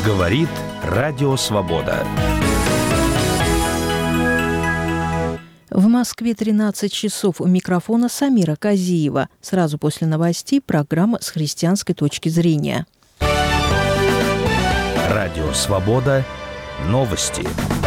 Говорит Радио Свобода. В Москве 13 часов. У микрофона Самира Казиева. Сразу после новостей программа «С христианской точки зрения». Радио Свобода. Новости.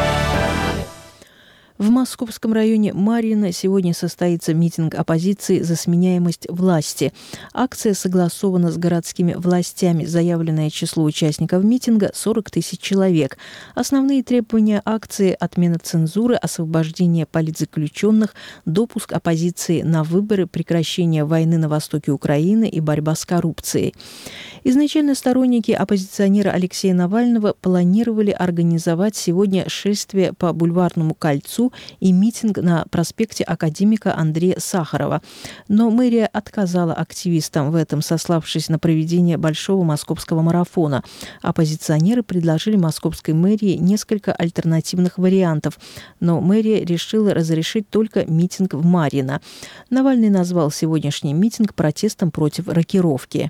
В московском районе Марьино сегодня состоится митинг оппозиции за сменяемость власти. Акция согласована с городскими властями. Заявленное число участников митинга – 40 тысяч человек. Основные требования акции – отмена цензуры, освобождение политзаключенных, допуск оппозиции на выборы, прекращение войны на востоке Украины и борьба с коррупцией. Изначально сторонники оппозиционера Алексея Навального планировали организовать сегодня шествие по Бульварному кольцу и митинг на проспекте академика Андрея Сахарова. Но мэрия отказала активистам в этом, сославшись на проведение большого московского марафона. Оппозиционеры предложили московской мэрии несколько альтернативных вариантов, но мэрия решила разрешить только митинг в Марьино. Навальный назвал сегодняшний митинг протестом против рокировки.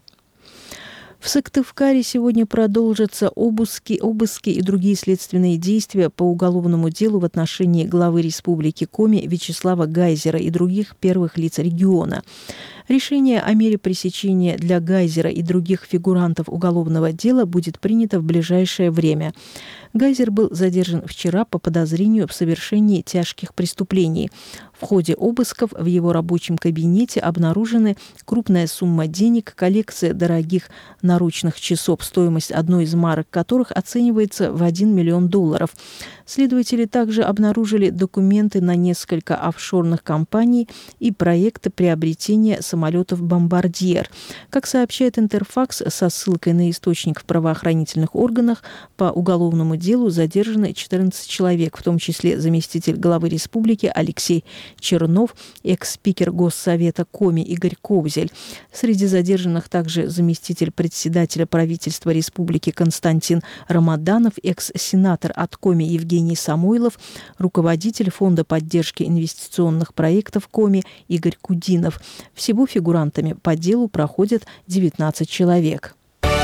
В Сыктывкаре сегодня продолжатся обыски и другие следственные действия по уголовному делу в отношении главы Республики Коми Вячеслава Гайзера и других первых лиц региона. Решение о мере пресечения для Гайзера и других фигурантов уголовного дела будет принято в ближайшее время. Гайзер был задержан вчера по подозрению в совершении тяжких преступлений. В ходе обысков в его рабочем кабинете обнаружены крупная сумма денег, коллекция дорогих наручных часов, стоимость одной из марок которых оценивается в $1 миллион. Следователи также обнаружили документы на несколько офшорных компаний и проекты приобретения самолетов «Бомбардьер». Как сообщает Интерфакс со ссылкой на источник в правоохранительных органах, по уголовному делу задержаны 14 человек, в том числе заместитель главы республики Алексей Чернов, экс-спикер Госсовета Коми Игорь Ковзель. Среди задержанных также заместитель председателя правительства республики Константин Рамаданов, экс-сенатор от Коми Евгений Самойлов, руководитель Фонда поддержки инвестиционных проектов Коми Игорь Кудинов. Всего фигурантами по делу проходят 19 человек.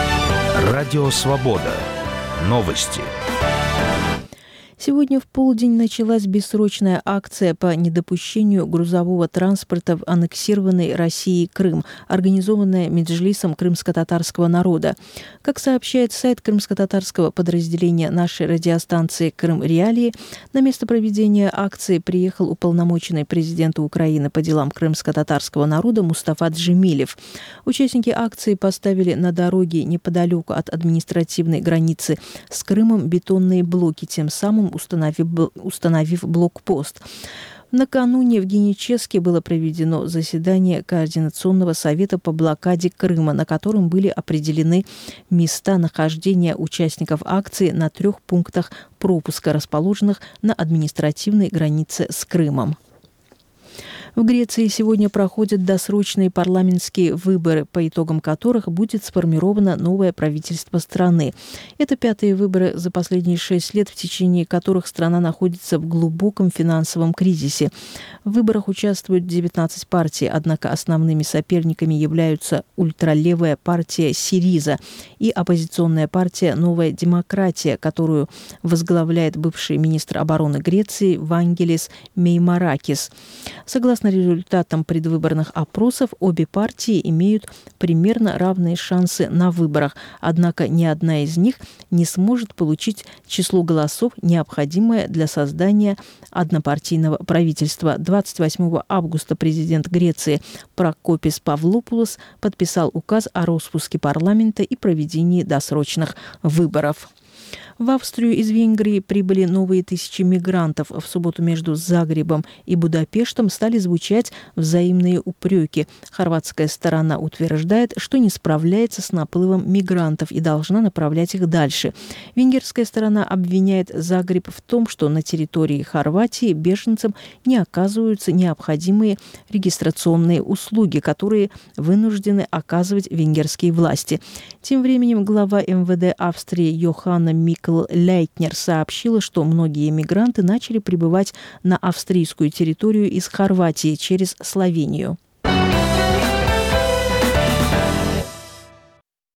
Радио Свобода. Новости. Сегодня в полдень началась бессрочная акция по недопущению грузового транспорта в аннексированный Россией Крым, организованная Меджлисом крымско-татарского народа. Как сообщает сайт крымско-татарского подразделения нашей радиостанции «Крым-Реалии», на место проведения акции приехал уполномоченный президента Украины по делам крымско-татарского народа Мустафа Джемилев. Участники акции поставили на дороге неподалеку от административной границы с Крымом бетонные блоки, тем самым установив блокпост. Накануне в Геническе было проведено заседание Координационного совета по блокаде Крыма, на котором были определены места нахождения участников акции на 3 пунктах пропуска, расположенных на административной границе с Крымом. В Греции сегодня проходят досрочные парламентские выборы, по итогам которых будет сформировано новое правительство страны. Это 5-е выборы за последние 6 лет, в течение которых страна находится в глубоком финансовом кризисе. В выборах участвуют 19 партий, однако основными соперниками являются ультралевая партия «Сириза» и оппозиционная партия «Новая демократия», которую возглавляет бывший министр обороны Греции Вангелис Меймаракис. Согласно результатам предвыборных опросов, обе партии имеют примерно равные шансы на выборах, однако ни одна из них не сможет получить число голосов, необходимое для создания однопартийного правительства. 28 августа президент Греции Прокопис Павлопулос подписал указ о распуске парламента и проведении досрочных выборов. В Австрию из Венгрии прибыли новые тысячи мигрантов. В субботу между Загребом и Будапештом стали звучать взаимные упреки. Хорватская сторона утверждает, что не справляется с наплывом мигрантов и должна направлять их дальше. Венгерская сторона обвиняет Загреб в том, что на территории Хорватии беженцам не оказываются необходимые регистрационные услуги, которые вынуждены оказывать венгерские власти. Тем временем глава МВД Австрии Йоханна Микл Лейтнер сообщила, что многие мигранты начали прибывать на австрийскую территорию из Хорватии через Словению.